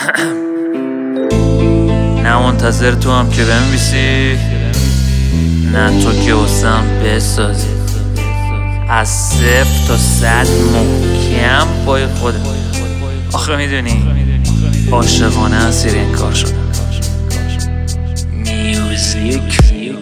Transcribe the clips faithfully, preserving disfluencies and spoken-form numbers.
نه منتظر تو هم که بنویسی، نه تو که واسم بسازی. از صفر تا صد محکم پای خودت. آخه میدونی عاشقانه اسیر این کار شدم. میوزیک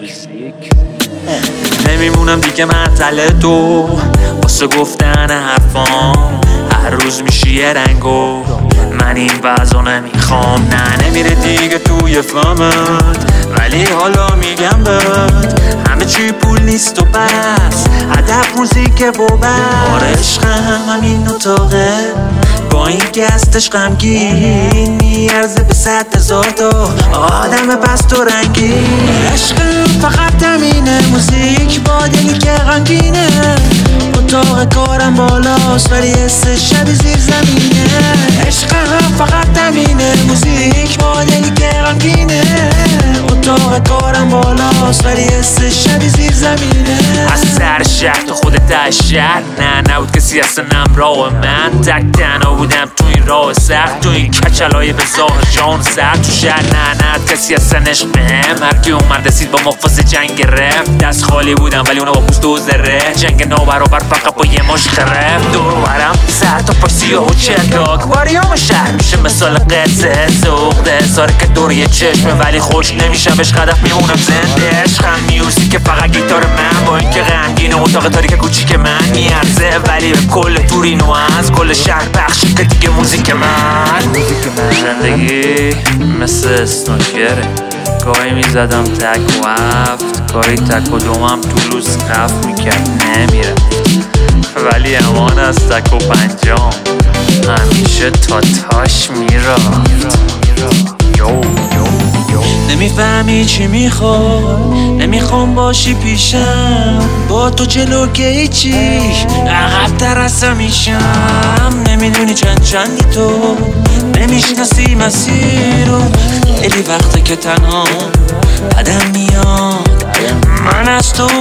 نمیمونم دیگه معطل تو واسه گفتن حرفام. هر روز میشی یه رنگو من این وضع نمیخوام. نه نمیره دیگه توی فهمت، ولی حالا میگم بهت همه چی پول نیست و بس، هدف موزیک و بس. آره عشقم همین اتاقه با این گستش غمگین میارزه به صد هزار تا آدم پست و رنگین. عشقم فقط همینه، موزیک با دلی که غمگینه. اتاق کارم بالاست ولی حس شبی زیر زمینه. عشقم فقط همینه، موزیک با دلی که غمگینه. اتاق کارم بالاست ولی حس شبی زیر زمینه. از سر شهر تا خود ته شهر، نه نبود کسی اصلا همراه من. تک تنها بودم تو این راه سخت، تو این کچلای به ظاهر جان سر. تو شهر نه نه کسی اصلا عشق بهم. هر کی اومد رسید با مفاز جنگ رفت. دست خالی بودم ولی اونا با پوست و زره. جنگ نابرابر فقط با یه مش خرف. دور برم سر تا پای سیاه و چلاک. واریام شهر میشه مثال قصه سوخته ساره که دور یه چشمه ولی خوش نمیشم بهش قدف میمونم زنده. عشقم میوزیک فقط گیتار من با اینکه غمگین اتاق تاریک کوچیک من میارزه، ولی به کل تورین و از کل شهر بخشی که دیگه موزیک من. زندگی مثل اسنوکره، گاهی میزدم تک و هفت، گاهی تک و دومم تو روز خف میکرد نمیره، ولی امان از تک و پنجام همیشه تا تاش میرفت. نمیفهمی چی میخوای، نمیخوام باشی پیشم، با تو جلو که هیچی عقب تر از همیشم. نمیدونی چند چندی تو، نمیشناسی مسیر رو، خیلی وقته که تنها بدم میاد من از تو.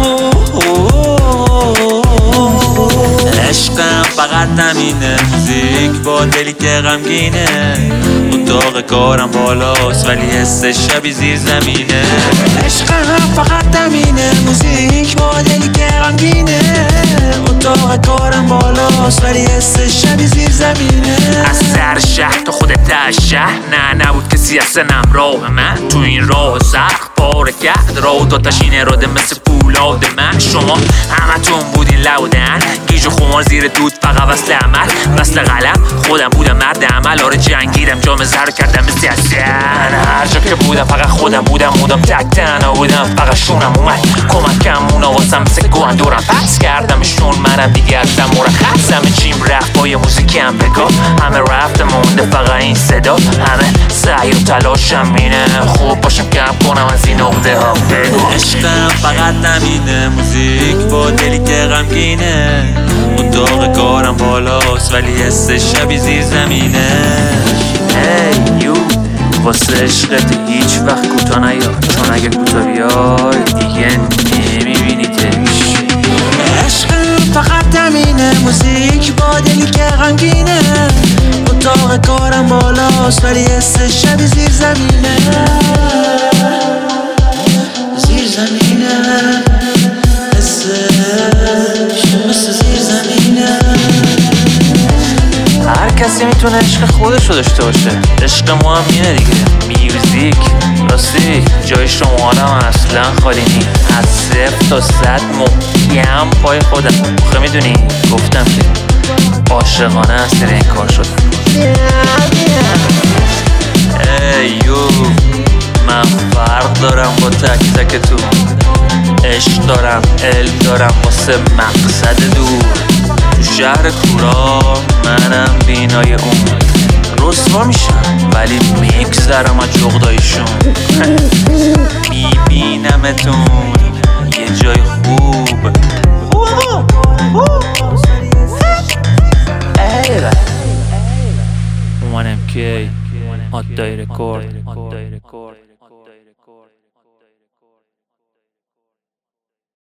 عشقم فقط همینه، موزیک با دلی که غمگینه. اتاق کارم بالاست ولی حس شبی زیر زمینه. عشقم فقط همینه، موزیک با دلی که غمگینه. اتاق کارم بالاست ولی حس شبی زیر زمینه. از سر شهر تا خود ته شهر، نه نبود کسی اصلا همراه من. تو این راه سخت پاره کرد راه تا تشین اراده مثل فولاد من. شما همتون بودین لودن گیج و خمار زیر دود فقط وصل عمل وصل قلم. خودم بودم مرد عمل، آره جنگیدم جام زهر کردم مثل حسن. هر جا که بودم فقط خودم بودم، بودم تک تنها بودم فقط شونم اومد کمکم اونا واسم مثل گوهن دورم پس کردمشون. منم دیگه ازم مرخص، همه چیم رفت با یه موزیکم بگاه. همه رفت مونده فقط این صدا، همه سعی و تلاشم اینه خوب باشم کم کنم از این عقده ها. عشقم فقط همینه، موزیک با دلی که غمگینه. اتاق کارم بالاست ولی حس شبی زیر زمینه. هی یو واسه عشقت هیچ وقت کوتا نیاد، چون اگه کوتا بیای دیگه نمیبینیتش. عشقم فقط همینه، موزیک با دلی که غمگینه. اتاق کارم بالاست ولی حس شبی زیر زمینه. زیر زمینه هر کسی میتونه عشق خودشو داشته باشه، عشق ما هم اینه دیگه. میوزیک راستی جای شما هم اصلا خالی نی. از صفر تا صد محکم پای خودم. آخه میدونی گفتم که عاشقانه اسیر این کار شدم. ایو من فرق دارم با تک تک تو، عشق دارم علم دارم واسه مقصد دور. تو شهر کورا منم بینای اون، رسوا میشم ولی میگذرم از جغدایشون. میبینمتون یه جای خوب. اومن ام کی هات دای رکورد.